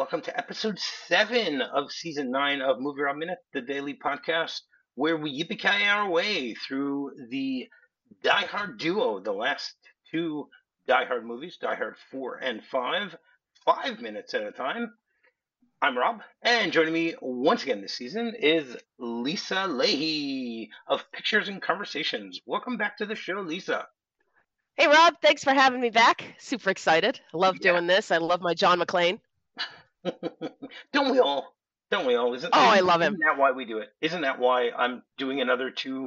welcome to episode 7 of season 9 of Movie Rob Minute, the daily podcast where we yippee our way through the Die Hard duo, the last two Die Hard movies, Die Hard 4 and 5, 5 minutes at a time. I'm Rob, and joining me once again this season is Lisa Leahy of Pictures and Conversations. Welcome back to the show, Lisa. Hey, Rob, thanks for having me back. Super excited. I love Yeah. doing this. I love my John McClane. Don't we all? Don't we all? I love him. Isn't that why we do it? Isn't that why I'm doing another two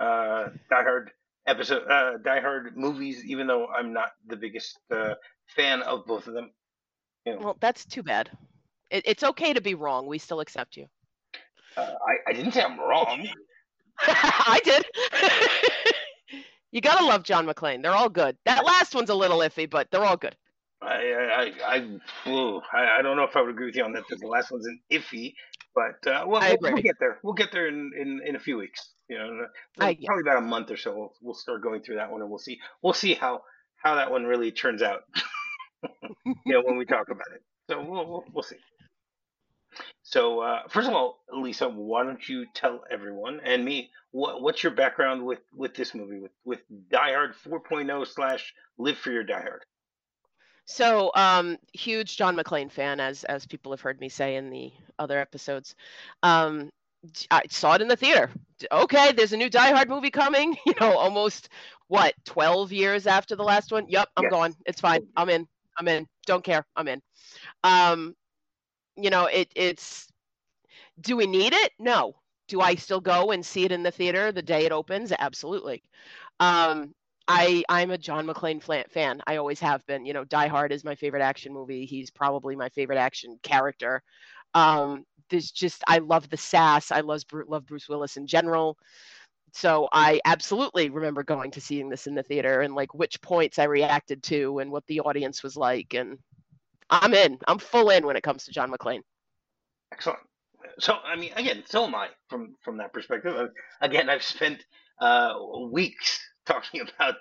Die Hard movies, even though I'm not the biggest fan of both of them? You know, Well, that's too bad. It's okay to be wrong. We still accept you. I didn't say I'm wrong. I did. You gotta love John McClane. They're all good. That last one's a little iffy, but they're all good. I don't know if I would agree with you on that. The last one's an iffy, but we'll get there. We'll get there in a few weeks. Probably about a month or so. We'll start going through that one, and we'll see how that one really turns out. When we talk about it. So we'll see. So first of all, Lisa, why don't you tell everyone and me what's your background with this movie with Die Hard 4.0 / Live for Your Die Hard? So, huge John McClane fan, as people have heard me say in the other episodes. I saw it in the theater. Okay, there's a new Die Hard movie coming. Almost 12 years after the last one. Yep, I'm going. It's fine. I'm in. Don't care. I'm in. It's. Do we need it? No. Do I still go and see it in the theater the day it opens? Absolutely. I'm a John McClane fan. I always have been. Die Hard is my favorite action movie. He's probably my favorite action character. I love the sass. I love Bruce Willis in general. So I absolutely remember going to seeing this in the theater and which points I reacted to and what the audience was like. And I'm in. I'm full in when it comes to John McClane. Excellent. So again, so am I from that perspective. Again, I've spent weeks talking about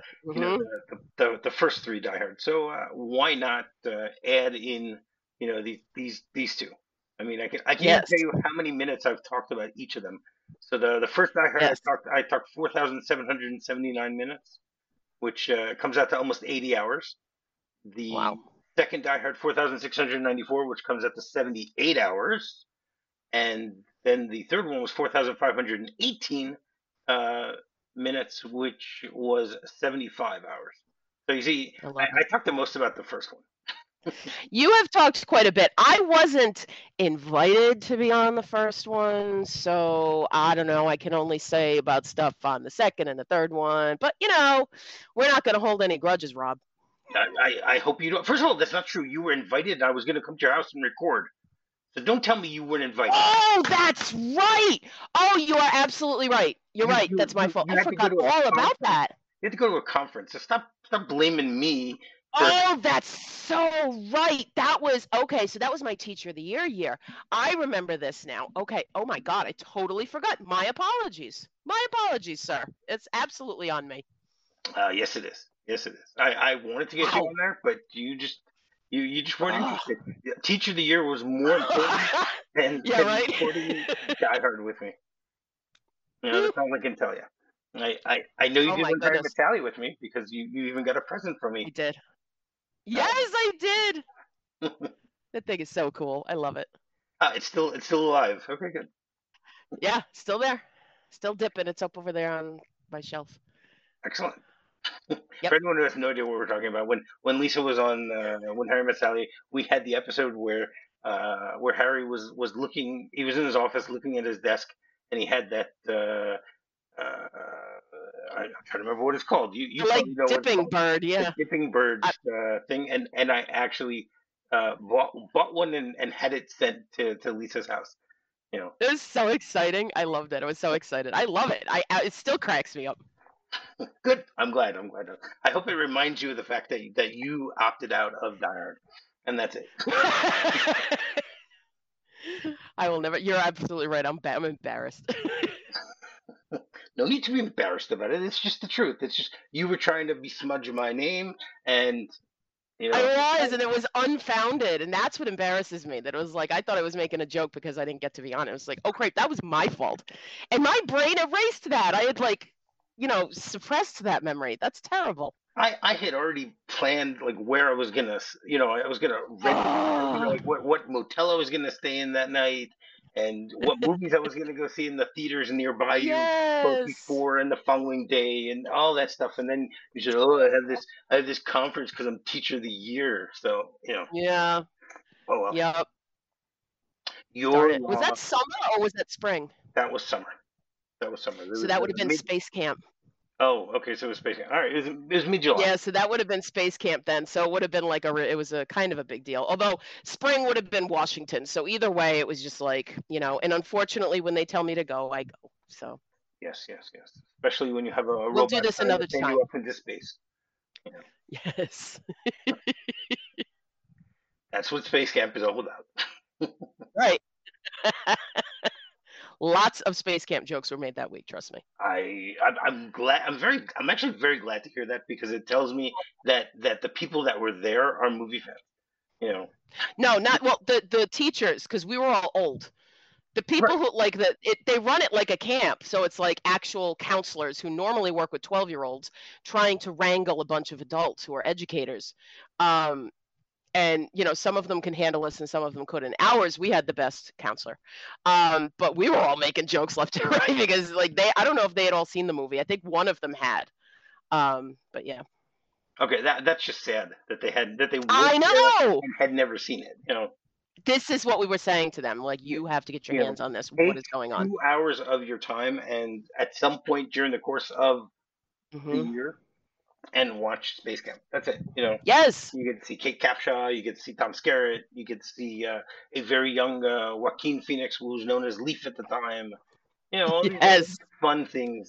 the first three Die Hard. So why not add in these two? I can even tell you how many minutes I've talked about each of them. So the first Die Hard I talked 4,779 minutes, which comes out to almost 80 hours. The second Die Hard 4,694, which comes out to 78 hours. And then the third one was 4,518 minutes, which was 75 hours. So you see, I talked the most about the first one. You have talked quite a bit. I wasn't invited to be on the first one, so I don't know. I can only say about stuff on the second and the third one. But, we're not going to hold any grudges, Rob. I hope you don't. First of all, that's not true. You were invited, and I was going to come to your house and record. So don't tell me you weren't invited. Oh, that's right. Oh, you are absolutely right. You're right. That's my fault. I forgot all about that. You had to go to a conference. So stop blaming me. Oh, that's so right. That was okay. So that was my Teacher of the Year. I remember this now. Okay. Oh my God, I totally forgot. My apologies. My apologies, sir. It's absolutely on me. Yes, it is. Yes, it is. I wanted to get you on there, but you just weren't interested. Teacher of the Year was more important than recording Die Hard with me. That's all I can tell you. I know you did one time Italy with me because you even got a present from me. I did. Yes, I did. That thing is so cool. I love it. It's still alive. Okay, good. Yeah, still there. Still dipping. It's up over there on my shelf. Excellent. Yep. For anyone who has no idea what we're talking about, when Lisa was on When Harry Met Sally, we had the episode where Harry was looking. He was in his office looking at his desk, and he had that. I'm trying to remember what it's called. You like dipping bird, yeah. The dipping bird thing, and I actually bought one and had it sent to Lisa's house. It was so exciting. I loved it. I was so excited. I love it. It still cracks me up. Good. I'm glad. I hope it reminds you of the fact that you opted out of Die Hard, and that's it. I will never. You're absolutely right. I'm embarrassed. No need to be embarrassed about it. It's just the truth. It's just you were trying to besmudge my name, and You know, I was, and it was unfounded, and that's what embarrasses me. That it was like I thought I was making a joke because I didn't get to be on it. It was like, oh crap, that was my fault, and my brain erased that. I had like, suppressed that memory. That's terrible. I had already planned like where I was gonna, I was gonna rent, Oh, like what motel I was gonna stay in that night, and what movies I was gonna go see in the theaters nearby you both yes, before and the following day, and all that stuff. And then you said, "Oh, I have this conference because I'm teacher of the year." So yeah, oh well, yep. Darn your it. Was that loss. summer or was that spring? That was summer. That was summer. It So was that would have been mid. space camp. Oh, okay. So it was space. All right. It was mid July. Yeah, so that would have been space camp then. So it would have been like it was a kind of a big deal. Although spring would have been Washington. So either way, it was just like, and unfortunately when they tell me to go, I go. So Yes, yes, yes. Especially when you have a we'll do robot this trying to another send time. you up into space. You know, Yes. that's what Space Camp is all about. Right. Lots of space camp jokes were made that week, trust me. I'm glad. I'm actually very glad to hear that because it tells me that the people that were there are movie fans. You know, No, not well, the teachers, because we were all old. The right? people who like they run it like a camp, so it's like actual counselors who normally work with 12-year-olds trying to wrangle a bunch of adults who are educators. Um, and some of them can handle us and some of them couldn't. Ours, we had the best counselor, but we were all making jokes left and right because like I don't know if they had all seen the movie. I think one of them had, but yeah, Okay, that's just sad that they I worked there know. and had never seen it. This is what we were saying to them, like, You, you have to get your you know, hands on this. What take is going on? 2 hours of your time and at some point during the course of the Hmm. year and watch Space Camp. That's it. Yes. You get to see Kate Capshaw, you get to see Tom Skerritt, you get to see a very young Joaquin Phoenix, who was known as Leaf at the time. All these Yes. fun things.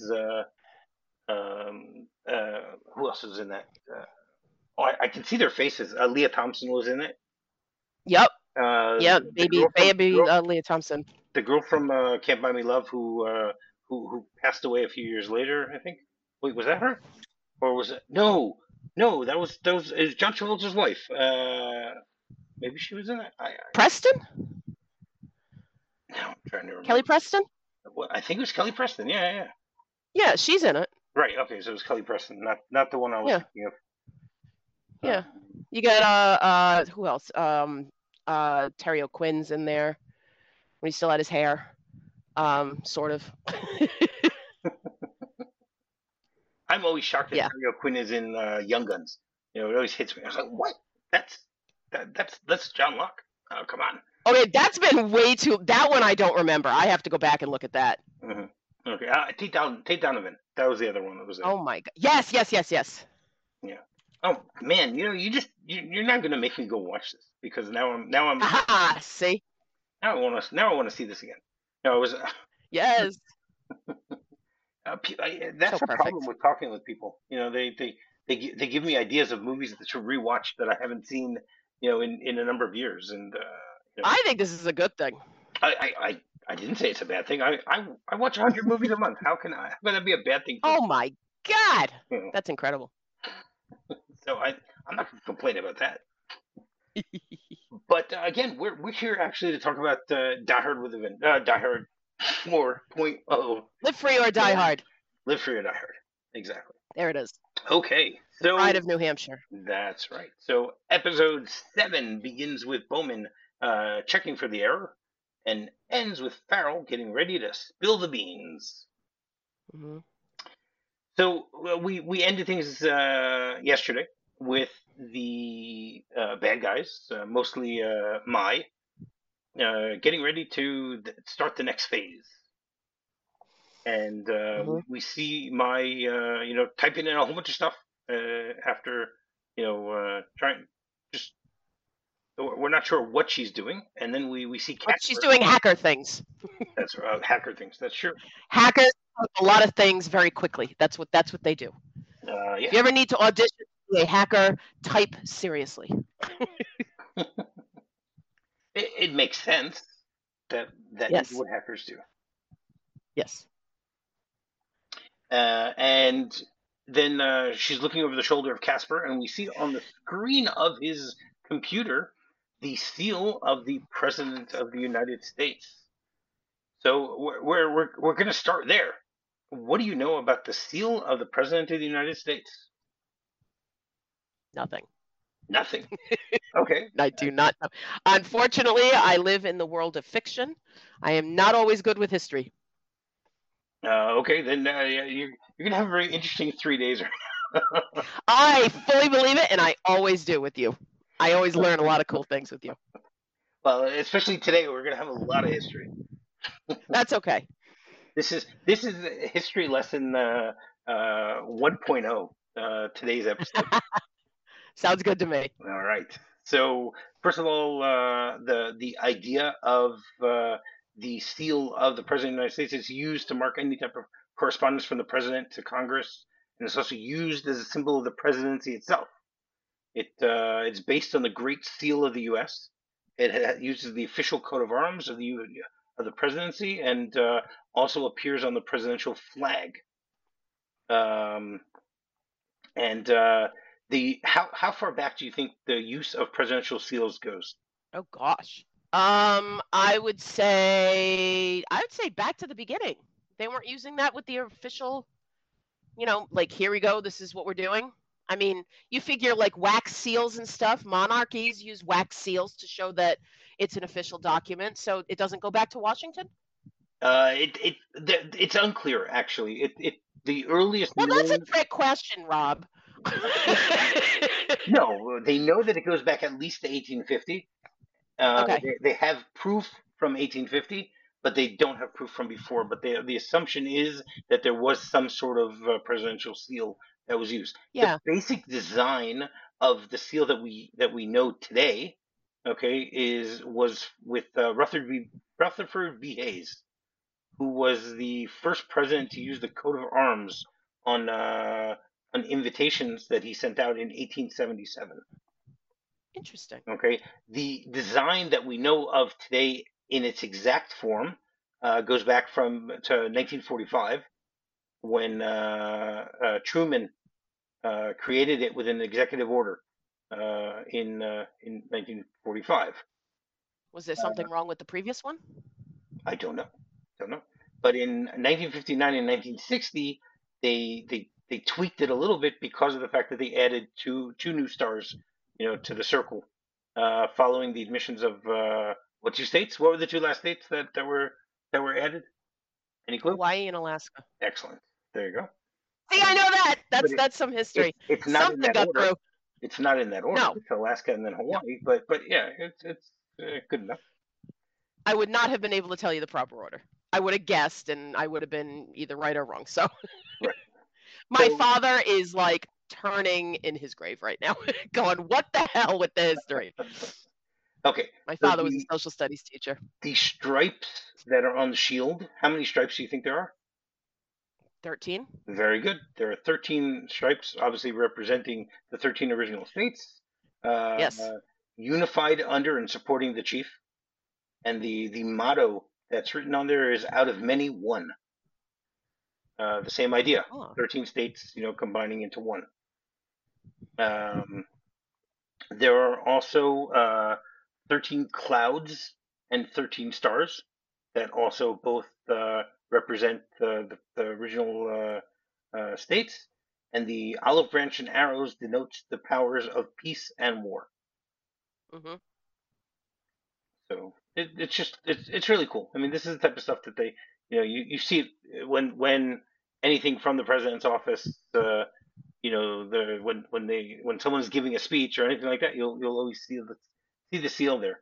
Um, uh, who else was in that? Oh, I can see their faces. Leah Thompson was in it. Yep. Yep. The Baby, baby, Leah Thompson. girl from Can't Buy Me Love, who passed away a few years later, I think. Wait, was that her? Or was it? No, no, that was it was John Travolta's wife. Maybe she was in it. Preston? Now I'm trying to Kelly remember. Preston? Well, I think it was Kelly Preston. Yeah, yeah, yeah. Yeah, she's in it. Right. Okay, so it was Kelly Preston, not the one I was Yeah. thinking of. Yeah. Um, You got who else? Terry O'Quinn's in there when he still had his hair. Sort of. I'm always shocked that Yeah. Terry O'Quinn is in Young Guns. It always hits me. I was like, what? That's John Locke. Oh, come on. Okay, that's been way too. That one I don't remember. I have to go back and look at that. Hmm. Okay, Tate Donovan. That was the other one that was there. Oh my god. Yes, yes, yes, yes. Yeah. Oh man, you're not gonna make me go watch this because now I'm Haha. See? now I want to see this again. No, it was Yes. So that's the problem perfect. with talking with people. They give me ideas of movies to rewatch that I haven't seen, in a number of years. And I think this is a good thing. I didn't say it's a bad thing. I watch 100 movies a month. How can that be a bad thing for me? Oh my god. You know? That's incredible. So I'm not going to complain about that. But again, we're here actually to talk about Die Hard with a Die Hard 4.0. Live free or die hard. Live Free or Die Hard. Exactly. There it is. Okay, The pride so of New Hampshire. that's right. So episode 7 begins with Bowman checking for the error and ends with Farrell getting ready to spill the beans. Hmm. So we ended things yesterday with the bad guys, mostly Mai, getting ready to start the next phase. And Hmm. we see Mai, typing in a whole bunch of stuff after, trying just we're not sure what she's doing, and then we see But she's Casper. doing hacker things. That's hacker things. That's true. Hackers do a lot of things very quickly. That's what they do. If Yeah. you ever need to audition to be a hacker, type seriously. It makes sense that is Yes. what hackers do. Yes. And then she's looking over the shoulder of Casper, and we see on the screen of his computer the seal of the President of the United States. So we're going to start there. What do you know about the seal of the President of the United States? Nothing. Nothing. Okay. I do not know. Unfortunately, I live in the world of fiction. I am not always good with history. Okay, then you're going to have a very interesting 3 days. I fully believe it, and I always do with you. I always learn a lot of cool things with you. Well, especially today, we're going to have a lot of history. That's okay. This is a history lesson 1.0. Today's episode. Sounds good to me. All right. So first of all, the idea of the seal of the President of the United States is used to mark any type of correspondence from the President to Congress, and it's also used as a symbol of the presidency itself. It's based on the Great Seal of the U.S. It uses the official coat of arms of the presidency, and also appears on the presidential flag. And how far back do you think the use of presidential seals goes? Oh gosh. I would say back to the beginning. They weren't using that with the official, like, here we go, this is what we're doing. I mean, you figure like wax seals and stuff. Monarchies use wax seals to show that it's an official document, so it doesn't go back to Washington. It's unclear actually. The earliest. Well, that's a trick question, Rob. No, they know that it goes back at least to 1850. Okay. They have proof from 1850, but they don't have proof from before. But the assumption is that there was some sort of presidential seal that was used. Yeah. The basic design of the seal that we know today, okay, was with Rutherford B. Hayes, who was the first president to use the coat of arms on invitations that he sent out in 1877. Interesting. Okay, the design that we know of today in its exact form goes back to 1945, when Truman created it with an executive order in 1945. Was there something wrong with the previous one? I don't know. But in 1959 and 1960, they tweaked it a little bit because of the fact that they added two new stars, to the circle, following the admissions of what two states? What were the two last states that were added? Any clue? Hawaii and Alaska. Excellent. There you go. See, I know that. That's some history. It's not Something in that order. Through. It's not in that order. No. It's Alaska and then Hawaii. No. But yeah, it's good enough. I would not have been able to tell you the proper order. I would have guessed, and I would have been either right or wrong. So, right. My father is like turning in his grave right now, going, "What the hell with the history?" Okay. My father was a social studies teacher. The stripes that are on the shield, how many stripes do you think there are? 13. Very good. There are 13 stripes, obviously representing the 13 original states. Yes. Unified under and supporting the chief. And the motto that's written on there is "Out of many, one." The same idea. 13 states, combining into one. There are also 13 clouds and 13 stars that also both represent the original states, and the olive branch and arrows denotes the powers of peace and war. Mm-hmm. So it's really cool. I mean, this is the type of stuff that they, you see it when anything from the president's office, when someone's giving a speech or anything like that, you'll always see the seal there.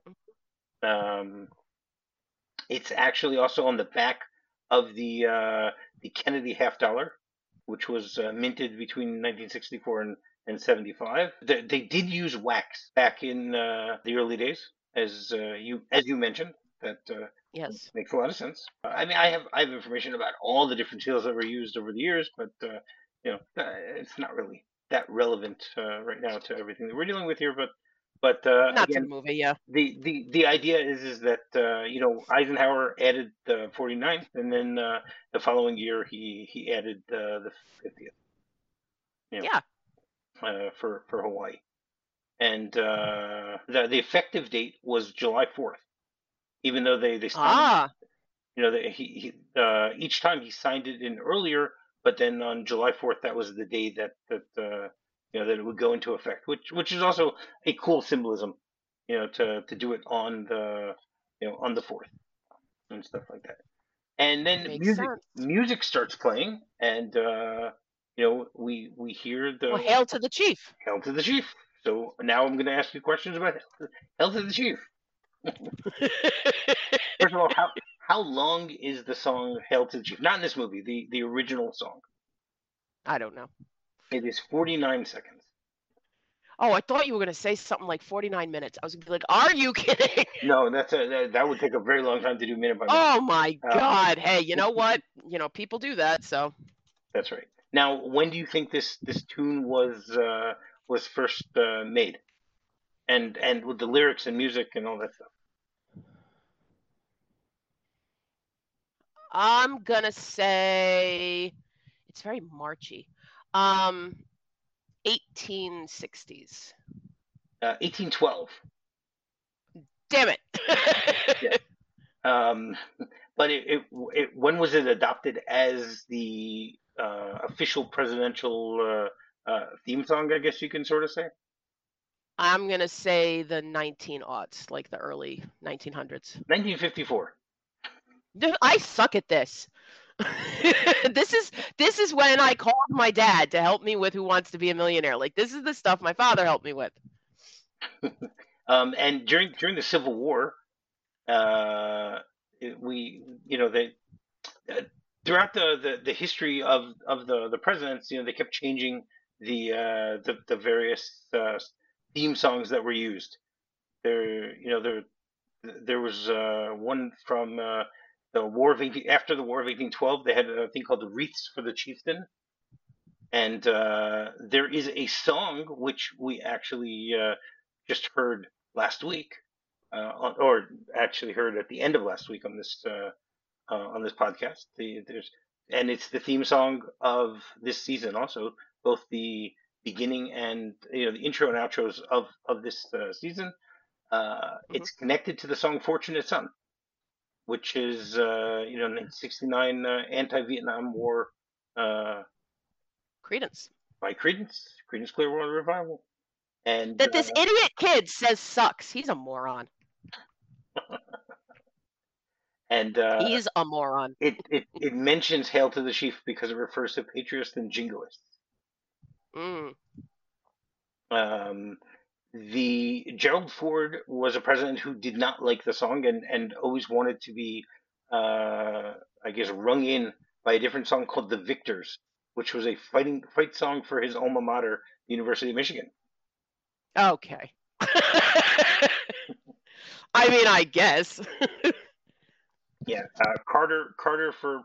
It's actually also on the back of the Kennedy $50, which was minted between 1964 and 75. They did use wax back in the early days, as you mentioned. That yes, makes a lot of sense. I mean, I have information about all the different seals that were used over the years, but it's not really that relevant right now to everything that we're dealing with here. But not again, to the movie, yeah. The idea is that Eisenhower added the 49th, and then the following year he added the 50th. you Yeah. know, for Hawaii. And the effective date was July 4th, even though they signed, Ah, you know, each time he signed it in earlier, but then on July 4th, that was the day you know, that it would go into effect, which is also a cool symbolism, you know, to do it on the, you know, on the 4th and stuff like that. And then makes sense. music starts playing, and you know, we hear Well, the hail to the chief. Hail to the Chief. So now I'm going to ask you questions about Hail to the Chief. First of all, how long is the song "Hail to the Chief"? Not in this movie, the original song. I don't know. It is 49 seconds. Oh, I thought you were going to say something like 49 minutes. I was going to be like, are you kidding? No, that would take a very long time to do minute by minute. Oh my Uh, God. Hey, you know what? You know, people do that. So that's right. Now, when do you think this tune was first made, and with the lyrics and music and all that stuff? I'm going to say it's very marchy. Um, 1860s. 1812. Damn it. Yeah. Um, but when was it adopted as the official presidential theme song? I guess you can sort of say I'm going to say the 1900s, like the early 1900s. 1954. I suck at this. This is when I called my dad to help me with Who Wants to Be a Millionaire. Like this is the stuff my father helped me with. And during the Civil War, we you know they uh, throughout the history of the presidents, you know, they kept changing the various theme songs that were used. There was one from the War of 18, after the War of 1812. They had a thing called the Wreaths for the Chieftain, and there is a song which we actually just heard last week, or actually heard at the end of last week on this podcast. And it's the theme song of this season, also both the beginning and, you know, the intro and outros of this season. Hmm. It's connected to the song "Fortunate Son," which is you know, 1969 anti-Vietnam War uh, Credence. by Creedence Clearwater Revival, and That this idiot kid says sucks. He's a moron. and He's a moron. it mentions "Hail to the Chief" because it refers to patriots and jingoists. Mm. Um, the Gerald Ford was a president who did not like the song, and always wanted to be, I guess, rung in by a different song called "The Victors," which was a fight song for his alma mater, University of Michigan. Okay. I mean, I guess. Yeah, Carter for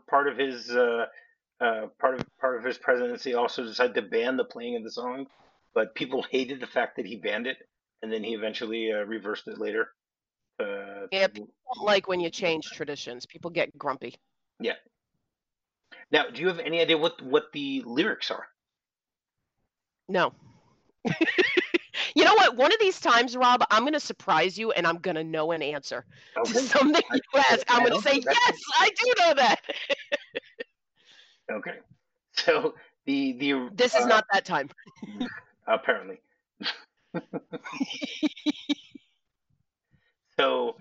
part of his presidency also decided to ban the playing of the song, but people hated the fact that he banned it, and then he eventually reversed it later. Yeah, people don't like when you change traditions. People get grumpy. Yeah. Now, do you have any idea what the lyrics are? No. You know what? One of these times, Rob, I'm going to surprise you and I'm going to know an answer to Okay. something you ask. I'm I going to hope say, so. yes, I do know that. Okay. So the This is not that time. apparently. So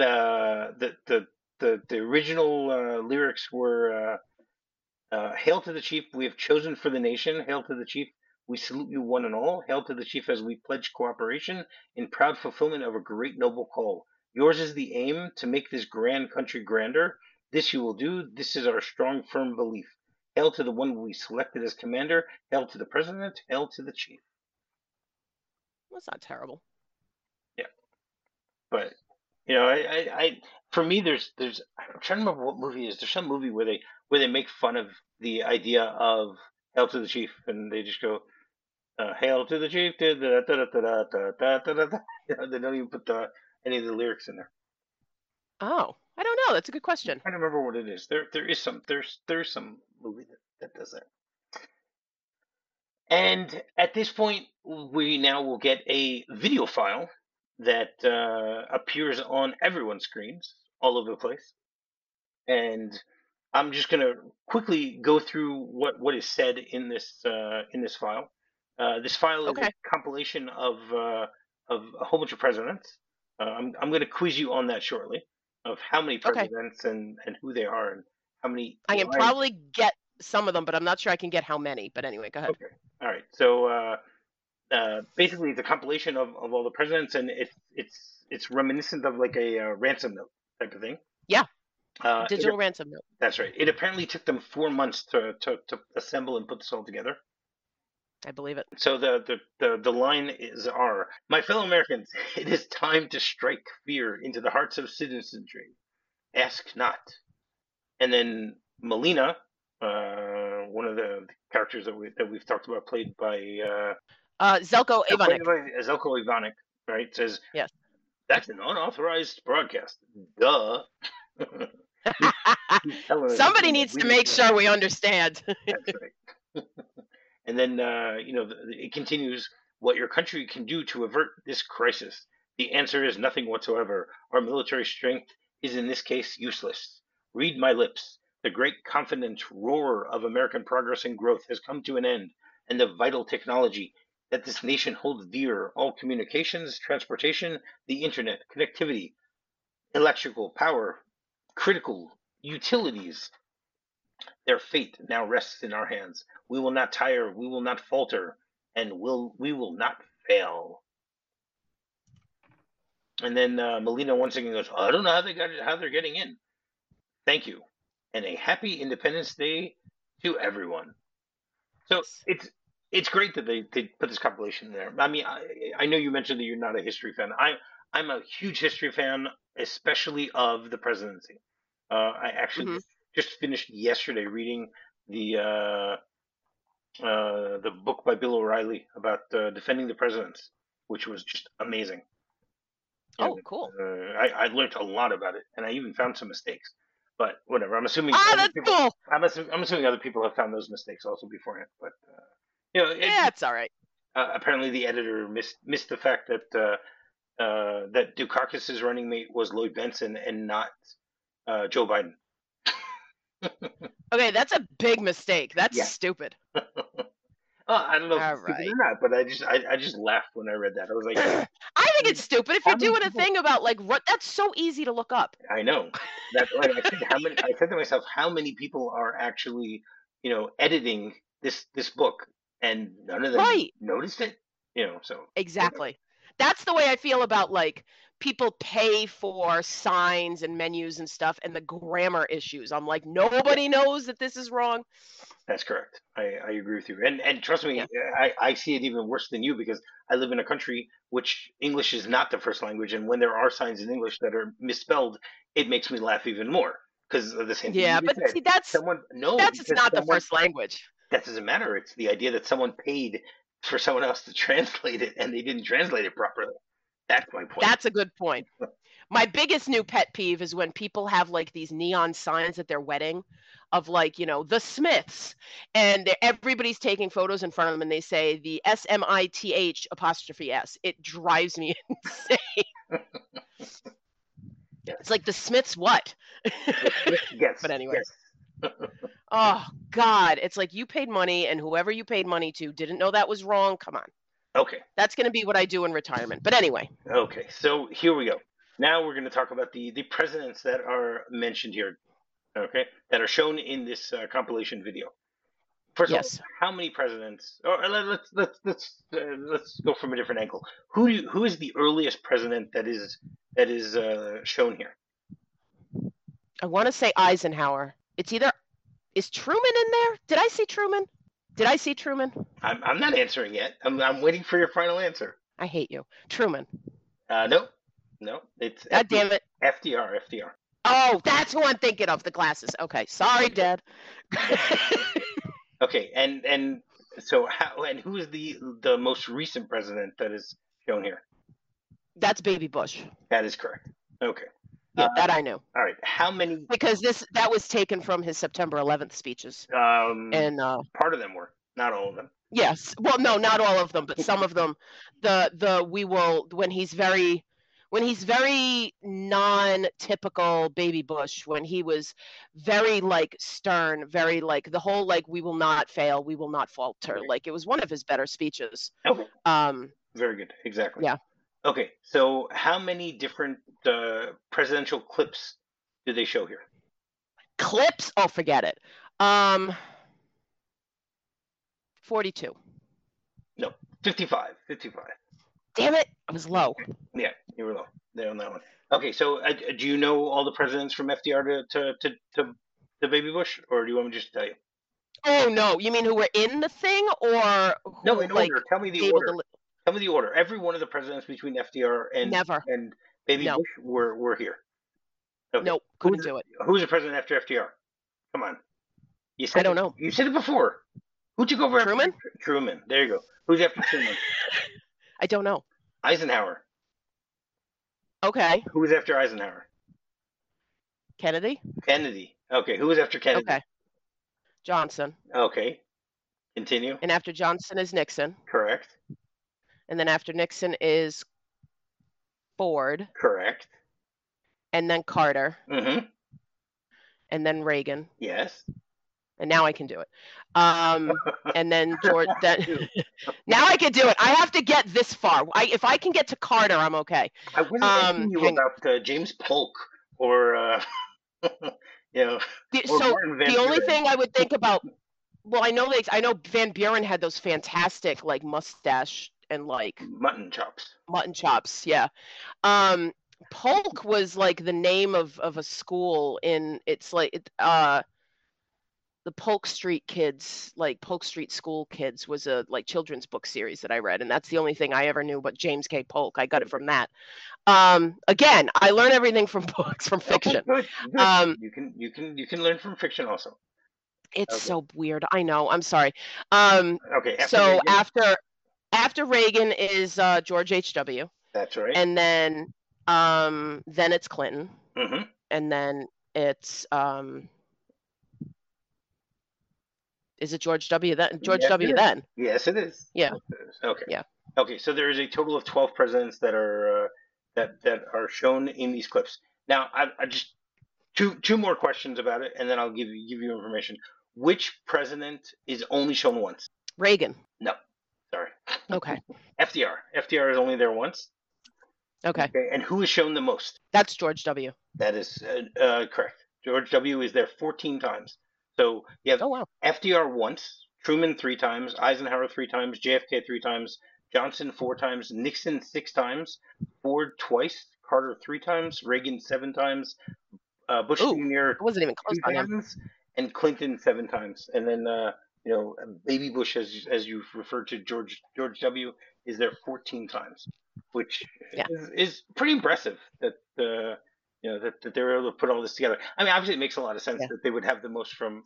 the original lyrics were "Hail to the Chief, we have chosen for the nation. Hail to the Chief, we salute you one and all. Hail to the Chief as we pledge cooperation in proud fulfillment of a great noble call. Yours is the aim to make this grand country grander. This you will do. This is our strong, firm belief. Hail to the one we selected as commander. Hail to the president. Hail to the chief." That's not terrible. Yeah, but you know, for me, I'm trying to remember what movie it is. There's some movie where they make fun of the idea of "Hail to the Chief," and they just go, "Hail to the Chief." Da, da, da, da, da, da, da, da, da, da. You know, they don't even put any of the lyrics in there. Oh, I don't know. That's a good I'm question. trying to remember what it is. There is some movie that does that. And at this point, we now will get a video file that appears on everyone's screens all over the place. And I'm just going to quickly go through what is said in this file. This file is a Okay. compilation of a whole bunch of presidents. I'm going to quiz you on that shortly, of how many Okay. presidents and who they are and how many I can lines. probably get some of them, but I'm not sure I can get how many. But anyway, go ahead. Okay, all right. So basically, it's a compilation of all the presidents, and it's reminiscent of like a ransom note type of thing. Yeah. Uh, it, Digital ransom note. that's right. It apparently took them 4 months to assemble and put this all together. I believe it. So the line is my fellow Americans, it is time to strike fear into the hearts of citizenry. Ask not. And then Melina, one of the characters that we've talked about, played by Zeljko Ivanek. Zeljko Ivanek, right? Says, yes. That's an unauthorized broadcast. Duh. Somebody needs to make sure we understand. That's right. And then, it continues, what your country can do to avert this crisis. The answer is nothing whatsoever. Our military strength is in this case useless. Read my lips. The great confident roar of American progress and growth has come to an end, and the vital technology that this nation holds dear, all communications, transportation, the internet, connectivity, electrical power, critical utilities, their fate now rests in our hands. We will not tire, we will not falter, and we will not fail. And then Melina once again goes, I don't know how they're getting in. Thank you, and a happy Independence Day to everyone. So it's great that they put this compilation there. I mean, I know you mentioned that you're not a history fan. I'm a huge history fan, especially of the presidency. I actually just finished yesterday reading the book by Bill O'Reilly about defending the presidents, which was just amazing. Oh, cool! I learned a lot about it, and I even found some mistakes. But whatever. I'm assuming. That's cool. I'm assuming other people have found those mistakes also beforehand. But it's all right. Apparently, the editor missed the fact that that Dukakis's running mate was Lloyd Bentsen and not Joe Biden. Okay, that's a big mistake. That's stupid. I don't know if it's stupid or not, but I just laughed when I read that. I was like, I think it's stupid if you're doing a thing about like that's so easy to look up. I know. That's like I said to myself, how many people are actually, editing this book, and none of them noticed it. So exactly. That's the way I feel about like people pay for signs and menus and stuff and the grammar issues. I'm like, nobody knows that this is wrong. That's correct. I agree with you. And trust me, I see it even worse than you because I live in a country which English is not the first language. And when there are signs in English that are misspelled, it makes me laugh even more because of the same thing. Yeah, but see, that's not the first language. That doesn't matter. It's the idea that someone paid for someone else to translate it and they didn't translate it properly. That's my point. That's a good point. My biggest new pet peeve is when people have like these neon signs at their wedding of like, the Smiths, and everybody's taking photos in front of them and they say the SMITH''S. It drives me insane. It's like the Smiths what? Yes. But anyway. Yes. Oh, God. It's like you paid money and whoever you paid money to didn't know that was wrong. Come on. Okay. That's going to be what I do in retirement. But anyway. Okay. So here we go. Now we're going to talk about the presidents that are mentioned here, okay, that are shown in this compilation video. First of all, how many presidents? Or let's go from a different angle. Who is the earliest president that is shown here? I want to say Eisenhower. Is Truman in there? Did I see Truman? I'm not answering yet. I'm waiting for your final answer. I hate you. Truman. No, it's God damn it. FDR. Oh, that's who I'm thinking of. The glasses. Okay, sorry, Dad. Okay, and so who is the most recent president that is shown here? That's Baby Bush. That is correct. Okay. Yeah, that I knew. All right. How many? Because that was taken from his September 11th speeches. And part of them were. Not all of them. Yes. Well, no, not all of them, but some of them. We will when he's very non-typical Baby Bush, when he was very like stern, very like the whole like we will not fail, we will not falter. Okay. Like it was one of his better speeches. Okay. Um, Very good. Exactly. yeah. Okay. So how many different presidential clips do they show here? Clips? Oh, forget it. 42. No, 55. 55. Damn it, I was low. Yeah, you were low there on that one. Okay, so do you know all the presidents from FDR to Baby Bush, or do you want me just to tell you? Oh no, you mean who were in the thing or No, who in like order. Tell me the able order. to Tell me the order. Every one of the presidents between FDR never. and Baby No. Bush were here. Okay. Nope, couldn't do it. Who's the president after FDR? Come on. You said I don't know. You said it before. Who took over Truman? after Truman? There you go. Who's after Truman? I don't know. Eisenhower. Okay. Who was after Eisenhower? Kennedy? Kennedy. Okay. Who was after Kennedy? Okay. Johnson. Okay. Continue. And after Johnson is Nixon. Correct. And then after Nixon is Ford. Correct. And then Carter. Mm-hmm. And then Reagan. Yes. And now I can do it. And then George. Now I can do it. I have to get this far. If I can get to Carter, I'm okay. I wasn't asking you about James Polk or you know. So the only thing I would think about. Well, I know Van Buren had those fantastic like mustache and like mutton chops. Mutton chops, yeah. Polk was like the name of a school in the Polk Street Kids, like Polk Street School Kids was a like children's book series that I read, and that's the only thing I ever knew about James K. Polk. I got it from that. Again, I learn everything from books, from fiction. Okay, good. You can learn from fiction also. It's so weird. I know. I'm sorry. Okay. So after Reagan is George H.W. That's right. And then it's Clinton. Mm-hmm. And then it's is it George W. then? George W. then? Yes, it is. Yeah. Okay. Yeah. Okay. So there is a total of 12 presidents that are that are shown in these clips. Now, I just two more questions about it, and then I'll give you information. Which president is only shown once? Reagan. No. Sorry. Okay. FDR. FDR is only there once. Okay. And who is shown the most? That's George W. That is correct. George W. is there 14 times. So you have FDR once, Truman 3 times, Eisenhower 3 times, JFK 3 times, Johnson 4 times, Nixon 6 times, Ford twice, Carter 3 times, Reagan 7 times, Bush Sr. wasn't even close 2 times, and Clinton 7 times. And then Baby Bush, as you referred to, George W. is there 14 times, which is pretty impressive that that they were able to put all this together. I mean, obviously, it makes a lot of sense that they would have the most from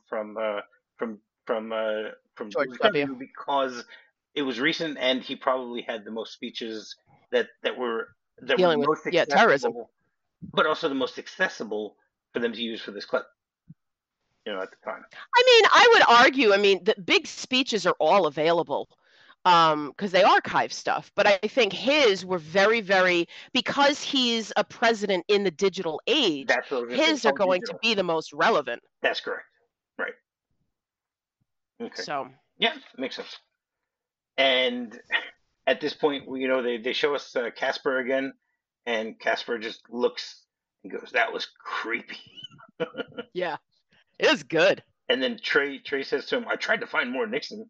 George W. because it was recent, and he probably had the most speeches that were most accessible, terrorism, but also the most accessible for them to use for this clip. At the time. I mean, I would argue. I mean, the big speeches are all available. Because they archive stuff, but I think his were very, very, because he's a president in the digital age, his are going to be the most relevant. That's correct. Right. Okay. So. Yeah, makes sense. And at this point, they show us Casper again, and Casper just looks and goes, "That was creepy." Yeah, it was good. And then Trey says to him, "I tried to find more Nixon."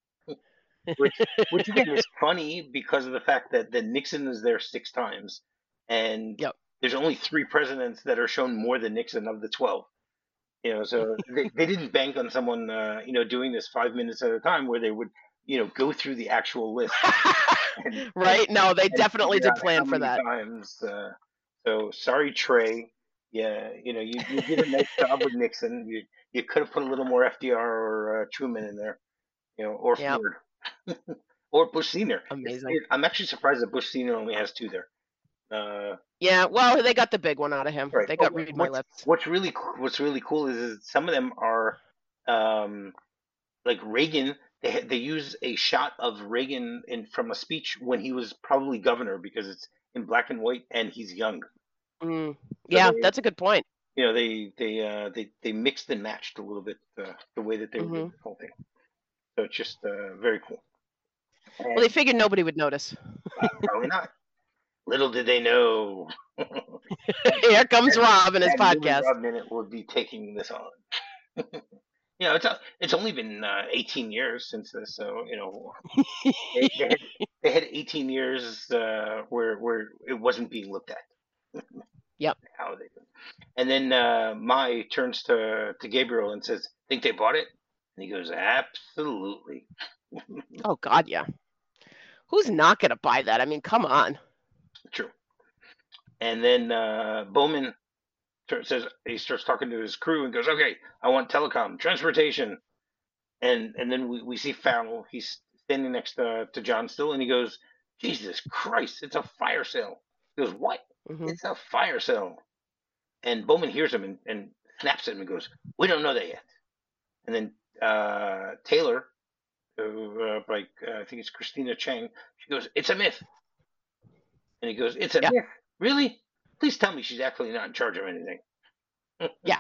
which again is funny because of the fact that Nixon is there 6 times, and there's only 3 presidents that are shown more than Nixon of the 12. So they didn't bank on someone doing this 5 minutes at a time where they would go through the actual list. Right? No, they definitely did plan for that. Times, so sorry, Trey. Yeah, you did a nice job with Nixon. You could have put a little more FDR or Truman in there, or Ford. Or Bush Sr. Amazing. I'm actually surprised that Bush Sr. only has 2 there. Yeah, well, they got the big one out of him. Right. They got read my lips. What's really cool is some of them are like Reagan. they use a shot of Reagan from a speech when he was probably governor because it's in black and white and he's young. Mm. So Yeah, that's a good point. they mixed and matched a little bit the way that they were doing Hmm. the whole thing. So it's just very cool. Well, they And figured nobody would notice. probably not. Little did they know Here comes Rob and his that Louis podcast. Rob Minute would be taking this on. It's only been 18 years since this, so they had 18 years where it wasn't being looked at. Yep. How they did. And then Mai turns to Gabriel and says, "Think they bought it?" And he goes, "Absolutely." Oh God, yeah. Who's not going to buy that? I mean, come on. True. And then Bowman says he starts talking to his crew and goes, "Okay, I want telecom, transportation." And then we see Farrell. He's standing next to John still, and he goes, "Jesus Christ, it's a fire sale." He goes, "What? Hmm. It's a fire sale." And Bowman hears him and snaps at him and goes, "We don't know that yet." And then Taylor, who I think it's Christina Chang, she goes, "It's a myth." And he goes, "It's a Yeah. myth? Really? Please tell me she's actually not in charge of anything." Yeah.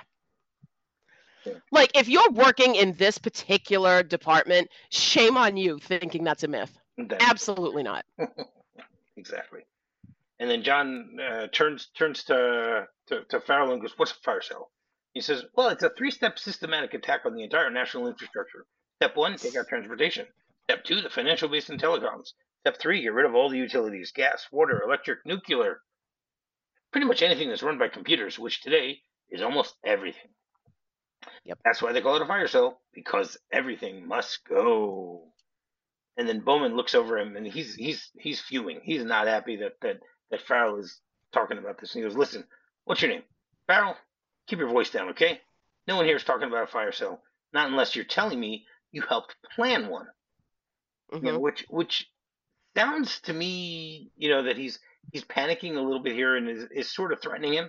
Yeah. Like, if you're working in this particular department, shame on you thinking that's a myth. Absolutely not. Exactly. And then John turns to Farrell and goes, "What's a fire sale?" He says, "Well, it's a 3-step systematic attack on the entire national infrastructure. Step 1, take out transportation. Step 2, the financial base and telecoms. Step 3, get rid of all the utilities, gas, water, electric, nuclear, pretty much anything that's run by computers, which today is almost everything." Yep. That's why they call it a fire sale, because everything must go. And then Bowman looks over him, and he's fuming. He's not happy that Farrell is talking about this. And he goes, "Listen, what's your name? Farrell? Keep your voice down, okay? No one here is talking about a fire sale. Not unless you're telling me you helped plan one." Hmm. Which sounds to me, that he's panicking a little bit here and is sort of threatening him.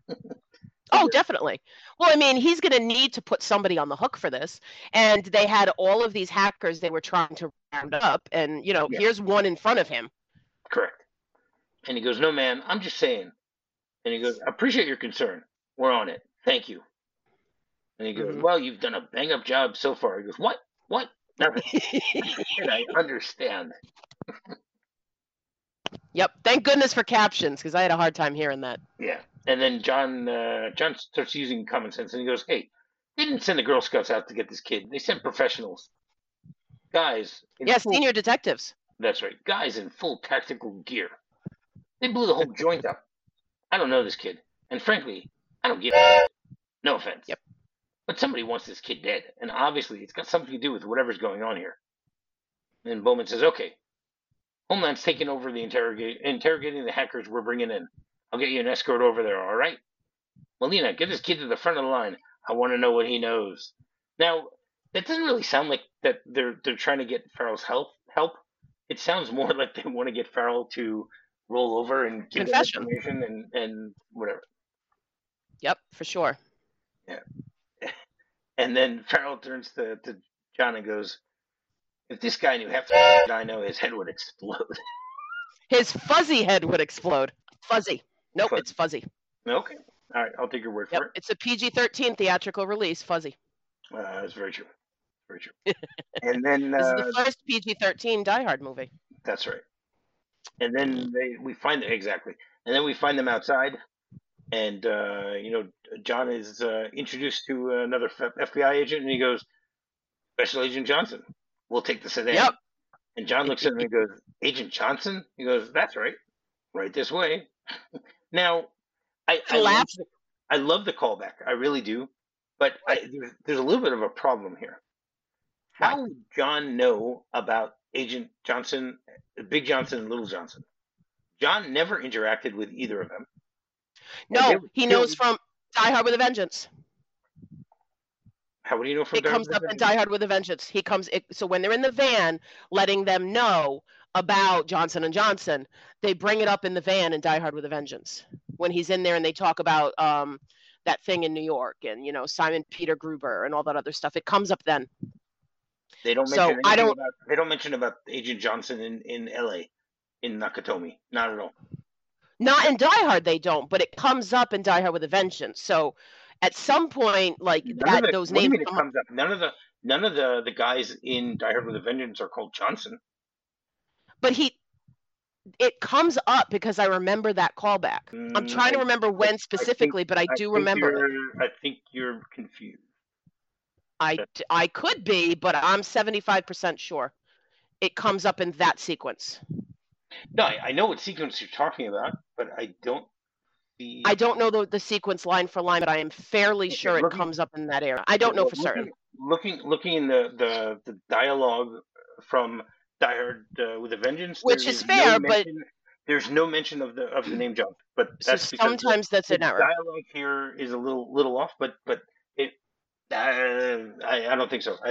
Oh, definitely. Well, I mean, he's going to need to put somebody on the hook for this. And they had all of these hackers they were trying to round up. And, here's one in front of him. Correct. And he goes, "No, man, I'm just saying." And he goes, "I appreciate your concern. We're on it. Thank you." And he goes, "Well, you've done a bang up job so far." He goes, "What? What? Nothing." And I understand. Yep. Thank goodness for captions, because I had a hard time hearing that. Yeah. And then John starts using common sense and he goes, "Hey, they didn't send the Girl Scouts out to get this kid. They sent professionals. Guys in Yeah, full senior detectives. That's right. Guys in full tactical gear. They blew the whole joint up. I don't know this kid. And frankly, I don't give a shit. No offense. Yep. But somebody wants this kid dead. And obviously it's got something to do with whatever's going on here." And Bowman says, "Okay, Homeland's taking over the interrogating the hackers we're bringing in. I'll get you an escort over there, all right? Melina, get this kid to the front of the line. I want to know what he knows." Now, that doesn't really sound like that they're trying to get Farrell's help. It sounds more like they want to get Farrell to roll over and give them Confession. information and whatever. Yep, for sure. Yeah. And then Farrell turns to John and goes, "If this guy knew half the shit I know, his head would explode." His fuzzy head would explode. Fuzzy. Nope, Fuzzy. It's fuzzy. Okay. All right, I'll take your word Yep. for it. It's a PG-13 theatrical release, fuzzy. That's very true. Very true. And then this is the first PG-13 Die Hard movie. That's right. And then we find them exactly. And then we find them outside, and John is introduced to another FBI agent, and he goes, "Special Agent Johnson, we'll take the sedan." Yep. And John looks at him and goes, "Agent Johnson?" He goes, "That's right. Right this way." Now, I love the callback. I really do. But there's a little bit of a problem here. How would John know about Agent Johnson, Big Johnson, and Little Johnson? John never interacted with either of them. No, he knows from Die Hard with a Vengeance. How would he know from it comes up in Die Hard with a Vengeance? So when they're in the van, letting them know about Johnson & Johnson, they bring it up in the van in Die Hard with a Vengeance. When he's in there and they talk about that thing in New York and, Simon Peter Gruber and all that other stuff, it comes up then. They don't So mention I anything don't, about. They don't mention about Agent Johnson in L.A. in Nakatomi. Not at all. not in Die Hard, they don't, but it comes up in Die Hard with a Vengeance. So at some point, like None of that, the. those What do you names mean it come up, comes up? None of the guys in Die Hard with a Vengeance are called Johnson. but it comes up because I remember that callback. I'm trying to remember when I think specifically, but I do remember it. I think you're confused. I could be, but I'm 75% sure it comes up in that sequence. No, I know what sequence you're talking about, but I don't see. I don't know the sequence line for line, but I am fairly Okay, sure it comes up in that era. I don't know well, for certain. looking in the dialogue from Die Hard with a Vengeance, there Which is is no fair, but mention. There's no mention of the name John, but so that's because sometimes that's the an error. dialogue here is a little off. But it, I don't think so.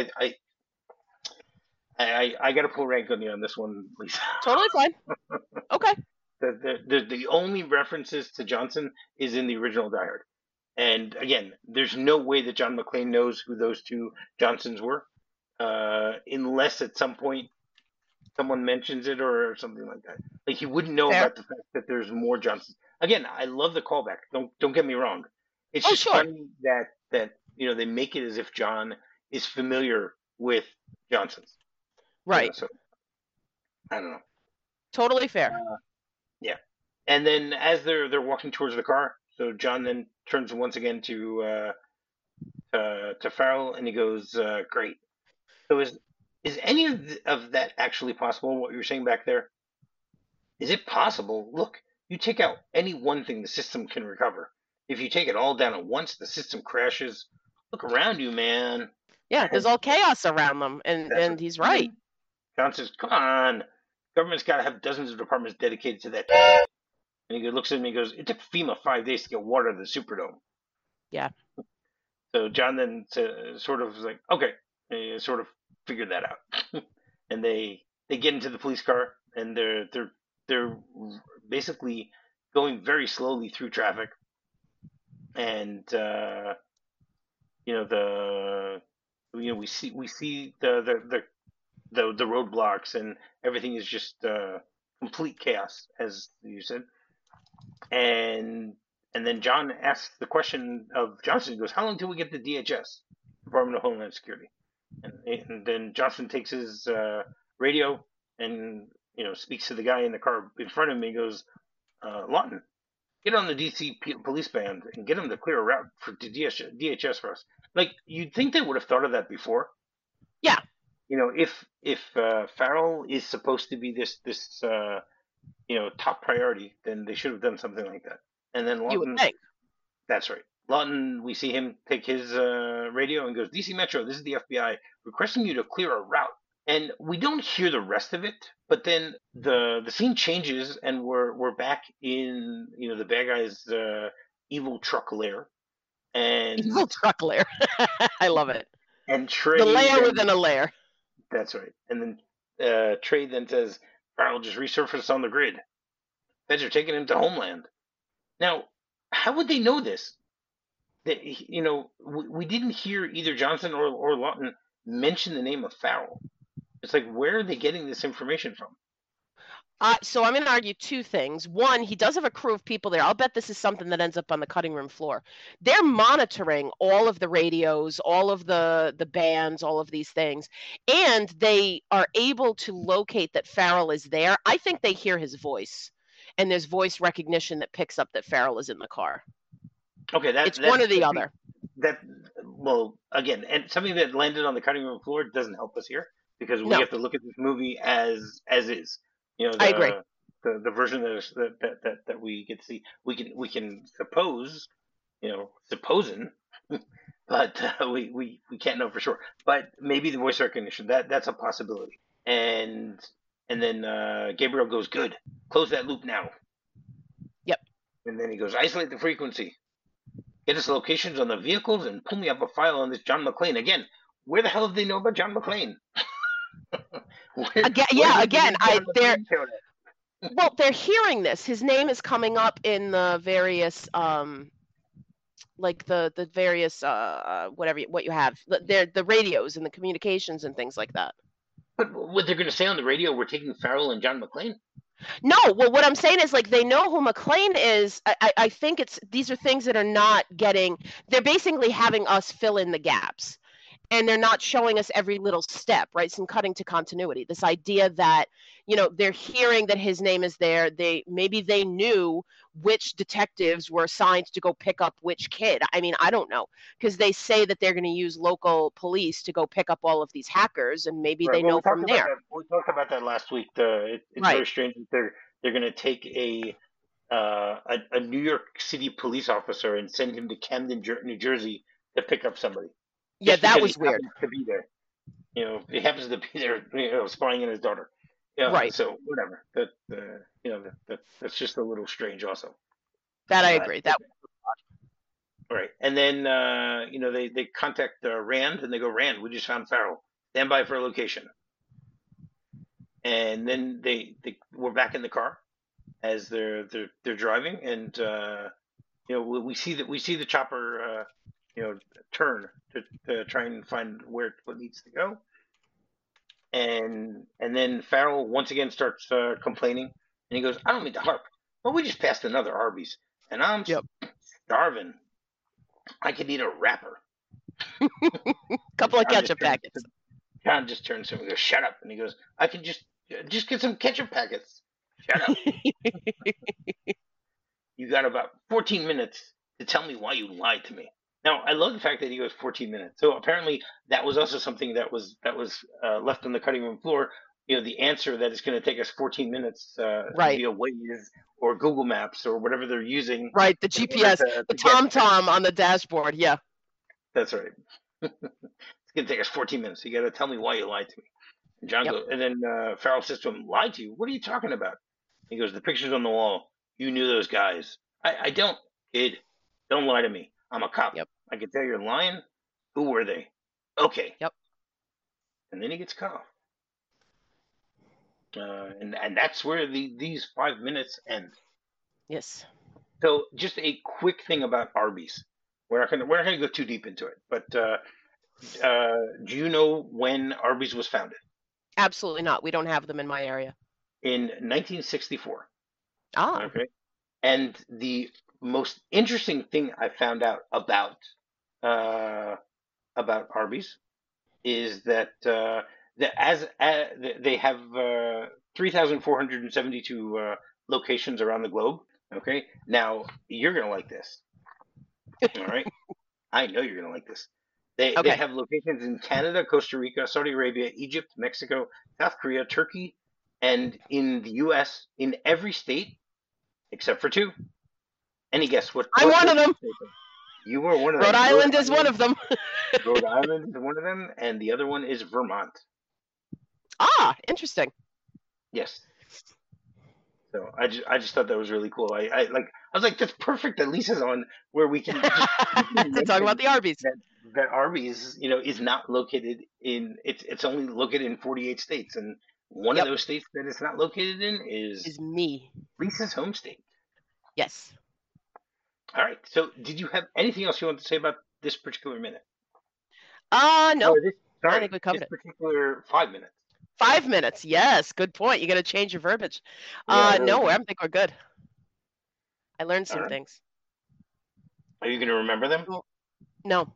I got to pull rank on you on this one, Lisa. Totally fine. Okay. The only references to Johnson is in the original Die Hard. And again, there's no way that John McClane knows who those two Johnsons were, unless at some point someone mentions it or something like that. Like he wouldn't know Fair. about the fact that there's more Johnsons. Again, I love the callback. Don't get me wrong. It's just sure. funny that they make it as if John is familiar with Johnsons. Right. So I don't know. Totally fair. Yeah. And then as they're walking towards the car, so John then turns once again to Farrell and he goes, "Great." So is any of that actually possible? What you were saying back there? Is it possible? Look, you take out any one thing, the system can recover. If you take it all down at once, the system crashes. Look around you, man. Yeah, there's all chaos around them, and he's right. John says, "Come on, government's got to have dozens of departments dedicated to that." And he looks at me and goes, "It took FEMA 5 days to get water to the Superdome." Yeah. So John then sort of was like, "Okay," and he sort of figured that out. And they get into the police car and they're basically going very slowly through traffic. And we see the roadblocks and everything is just complete chaos, as you said. And then John asks the question of Johnson. He goes, "How long till we get the DHS, Department of Homeland Security?" And then Johnson takes his radio and speaks to the guy in the car in front of him. He goes, "Lawton, get on the DC police band and get them to clear a route for DHS for us." Like, you'd think they would have thought of that before. Yeah. If Farrell is supposed to be this top priority, then they should have done something like that. And then Lawton, you would think. That's right. Lawton, we see him take his radio and goes, "DC Metro, this is the FBI requesting you to clear a route." And we don't hear the rest of it, but then the scene changes and we're back in the bad guy's evil truck lair. And evil truck lair. I love it. And Trey, the lair within a lair. That's right. And then Trey then says, "Farrell just resurfaced on the grid. Feds are taking him to Homeland." Now, how would they know this? We didn't hear either Johnson or Lawton mention the name of Farrell. It's like, where are they getting this information from? So I'm going to argue two things. One, he does have a crew of people there. I'll bet this is something that ends up on the cutting room floor. They're monitoring all of the radios, all of the bands, all of these things, and they are able to locate that Farrell is there. I think they hear his voice, and there's voice recognition that picks up that Farrell is in the car. Okay, it's one or the other. Again, and something that landed on the cutting room floor doesn't help us here because we have to look at this movie as is. I agree. The version that we get to see, we can suppose, supposing, but we can't know for sure. But maybe the voice recognition that's a possibility. And then Gabriel goes, "Good, close that loop now." Yep. And then he goes, "Isolate the frequency. Get us locations on the vehicles and pull me up a file on this John McClane." Again, where the hell do they know about John McClane? They're hearing this. His name is coming up in the various like the various what you have, the radios and the communications and things like that. But what they're going to say on the radio, we're taking Farrell and John McClane? No, well, what I'm saying is, like, they know who McClane is. I think these are things that are not getting. They're basically having us fill in the gaps, and they're not showing us every little step, right? Some cutting to continuity. This idea that, they're hearing that his name is there. Maybe they knew which detectives were assigned to go pick up which kid. I mean, I don't know, because they say that they're going to use local police to go pick up all of these hackers, and maybe Right. they Well, know from there. we talked about that last week. It's Right. very strange that they're going to take a New York City police officer and send him to Camden, New Jersey to pick up somebody Yeah, just that because he was weird. happens to be there. He happens to be there, spying on his daughter. Yeah. Right. So whatever. That's just a little strange, also. That I But agree. That right. And then they contact Rand and they go, Rand, we just found Farrell. Stand by for a location. And then we're back in the car as they're driving, and we see the chopper turn to try and find what needs to go. And then Farrell once again starts complaining, and he goes, I don't mean to harp, but we just passed another Arby's, and I'm Yep. starving. I could eat a wrapper. couple of ketchup packets. John just turns to him and goes, shut up. And he goes, I can just get some ketchup packets. Shut up. You got about 14 minutes to tell me why you lied to me. Now, I love the fact that he goes 14 minutes. So apparently that was also something that was left on the cutting room floor. The answer that it's going to take us 14 minutes Right. via Waze or Google Maps or whatever they're using. Right, the GPS, the TomTom on the dashboard. Yeah. That's right. It's going to take us 14 minutes. You got to tell me why you lied to me. And John goes, and then Farrell says to him, lied to you? What are you talking about? He goes, the pictures on the wall. You knew those guys. I don't, kid. Don't lie to me. I'm a cop. Yep. I can tell you're lying. Who were they? Okay. Yep. And then he gets cut off. And that's where these 5 minutes end. Yes. So just a quick thing about Arby's. We're not gonna go too deep into it, but do you know when Arby's was founded? Absolutely not. We don't have them in my area. In 1964. Ah. Okay. And the most interesting thing I found out about Arby's is that they have 3,472 locations around the globe. Okay. Now you're gonna like this. All right. I know you're gonna like this. They have locations in Canada, Costa Rica, Saudi Arabia, Egypt, Mexico, South Korea, Turkey, and in the U.S. in every state except for 2. Any guess what? I'm one of them. You were one of them. Rhode Island is one of them. Rhode Island is one of them, and the other one is Vermont. Ah, interesting. Yes. So I just thought that was really cool. I was like, that's perfect that Lisa's on where we can to talk about the Arby's. That Arby's, is not located in it's only located in 48 states, and one of those states that it's not located in is me. Lisa's home state. Yes. All right. So, did you have anything else you want to say about this particular minute? No. I think we covered this particular 5 minutes. 5 minutes. Yes. Good point. You got to change your verbiage. No, I think we're good. I learned some things. Are you going to remember them? No.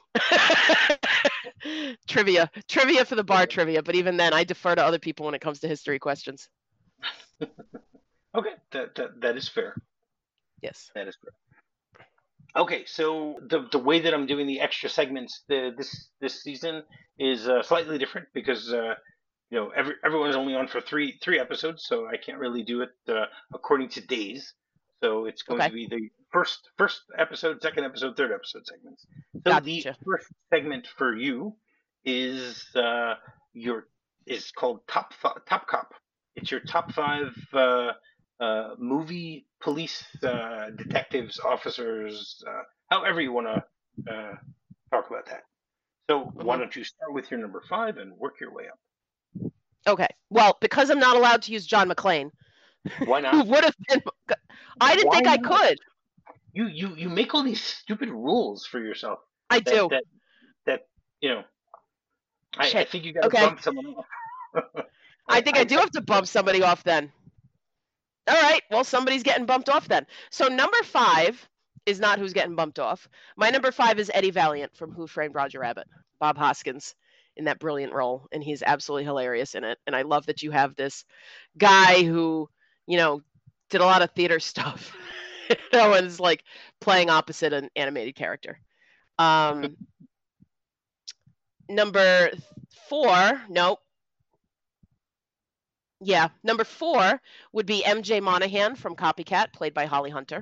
Trivia for the bar trivia, but even then I defer to other people when it comes to history questions. Okay, that is fair. Yes. That is fair. Okay, so the way that I'm doing the extra segments this season is slightly different because everyone's only on for three episodes, so I can't really do it according to days. So it's going to be the first episode, second episode, third episode segments. So gotcha. The first segment for you is called Top Cop. It's your top 5 movie, police, detectives, officers, however you want to talk about that. So why don't you start with your number 5 and work your way up? Okay. Well, because I'm not allowed to use John McClane. Why not? Who would have been? I didn't think I could. you make all these stupid rules for yourself I that do. you know. I Shit. think you got to Okay. bump someone off. I think I do I have to bump somebody off then. All right. Well, somebody's getting bumped off then. So number 5 is not who's getting bumped off. My number 5 is Eddie Valiant from Who Framed Roger Rabbit. Bob Hoskins in that brilliant role, and he's absolutely hilarious in it. And I love that you have this guy who, did a lot of theater stuff. And is like playing opposite an animated character. Number 4, nope. Yeah, number 4 would be MJ Monahan from Copycat, played by Holly Hunter.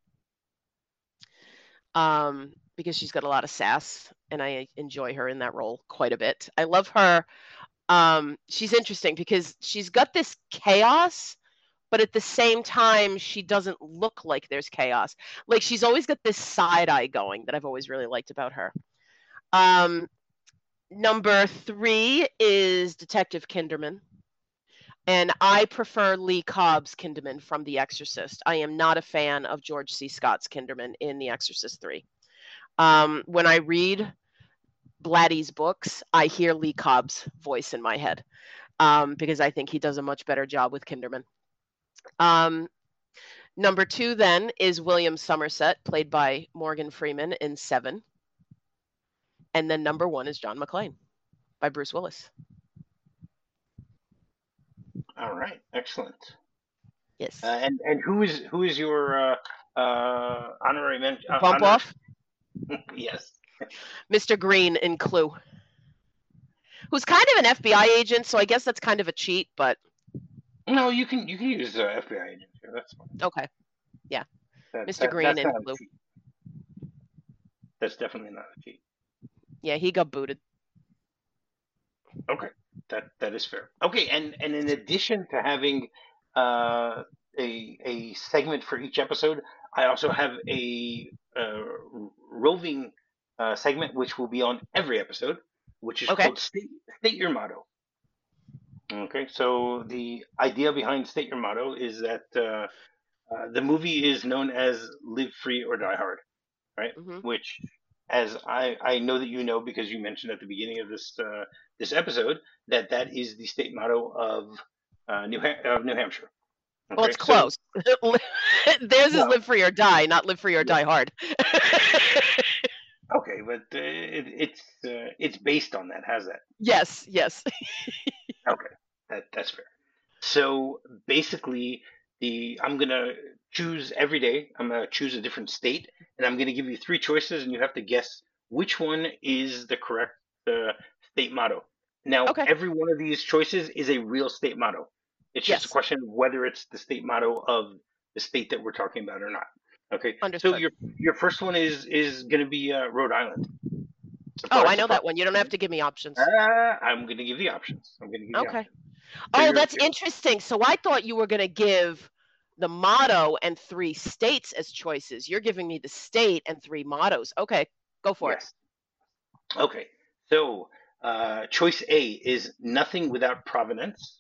Because she's got a lot of sass, and I enjoy her in that role quite a bit. I love her. She's interesting because she's got this chaos, but at the same time, she doesn't look like there's chaos. Like, she's always got this side eye going that I've always really liked about her. Number 3 is Detective Kinderman. And I prefer Lee Cobb's Kinderman from The Exorcist. I am not a fan of George C. Scott's Kinderman in The Exorcist 3. When I read Blatty's books, I hear Lee Cobb's voice in my head because I think he does a much better job with Kinderman. Number 2 then is William Somerset, played by Morgan Freeman in Seven. And then number 1 is John McClane by Bruce Willis. All right, excellent. Yes. And who is your honorary mention? Bump off? Yes. Mr. Green in Clue, who's kind of an FBI agent, so I guess that's kind of a cheat, but no, you can use FBI agent here. That's fine. Okay. Yeah. Mr. Green in Clue. That's definitely not a cheat. Yeah, he got booted. Okay. That is fair. Okay, and in addition to having a segment for each episode, I also have a roving segment which will be on every episode, which is called State Your Motto. Okay, so the idea behind State Your Motto is that the movie is known as Live Free or Die Hard, right? Mm-hmm. Which, as I know that you know because you mentioned at the beginning of this episode that is the state motto of New Hampshire. Okay, well, it's close. Theirs is Live Free or Die, not Live Free or Die Hard. Okay, but it's based on that. How's that? Yes. Okay, that's fair. So basically, I'm gonna choose every day. I'm gonna choose a different state, and I'm gonna give you 3 choices, and you have to guess which one is the correct state motto. Now, every one of these choices is a real state motto. It's just a question of whether it's the state motto of the state that we're talking about or not. Okay. Understood. So your first one is going to be Rhode Island. Surprise, I know that one. You don't have to give me options. I'm going to give the options. Okay. So that's interesting. So I thought you were going to give the motto and 3 states as choices. You're giving me the state and 3 mottos. Okay, go for it. Okay. So choice A is nothing without provenance.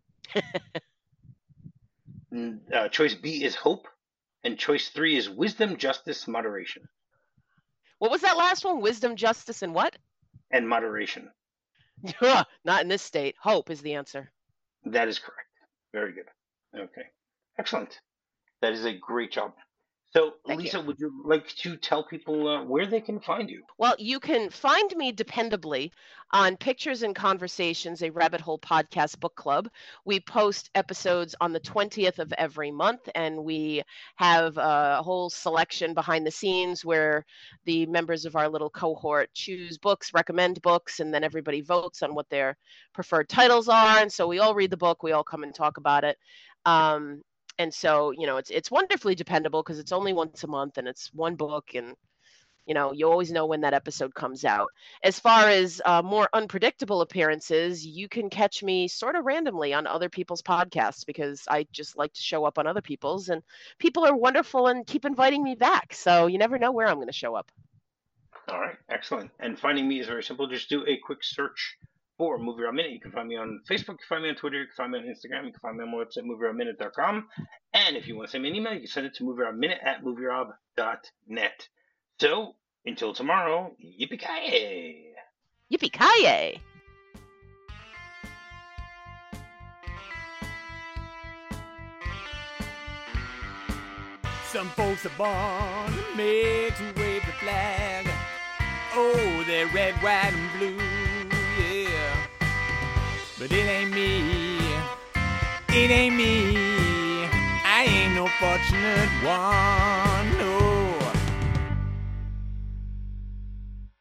Choice B is hope. And choice 3 is wisdom, justice, moderation. What was that last one? Wisdom, justice, and what? And moderation. Not in this state. Hope is the answer. That is correct. Very good. Okay. Excellent. That is a great job. So, Lisa, would you like to tell people where they can find you? Well, you can find me dependably on Pictures and Conversations, a Rabbit Hole podcast book club. We post episodes on the 20th of every month, and we have a whole selection behind the scenes where the members of our little cohort choose books, recommend books, and then everybody votes on what their preferred titles are. And so we all read the book, we all come and talk about it. And so, it's wonderfully dependable because it's only once a month and it's one book, and, you always know when that episode comes out. As far as more unpredictable appearances, you can catch me sort of randomly on other people's podcasts because I just like to show up on other people's, and people are wonderful and keep inviting me back. So you never know where I'm going to show up. All right. Excellent. And finding me is very simple. Just do a quick search for Movie Rob Minute. You can find me on Facebook, you can find me on Twitter, you can find me on Instagram, you can find me on my website, movierobminute.com. And if you want to send me an email, you can send it to movierobminute@movierob.net. So, until tomorrow, yippee-ki-yay! Yippee-ki-yay! Some folks are born made to wave the flag. Oh, they're red, white, and blue, yeah. But it ain't me. It ain't me. I ain't no fortunate one.